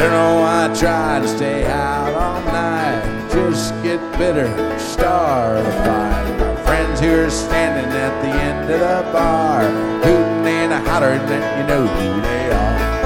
Don't know why I try to stay out all night. Just get bitter, start a fight. My friends who are standing at the end of the bar, hooting and hollering, let you know who they are.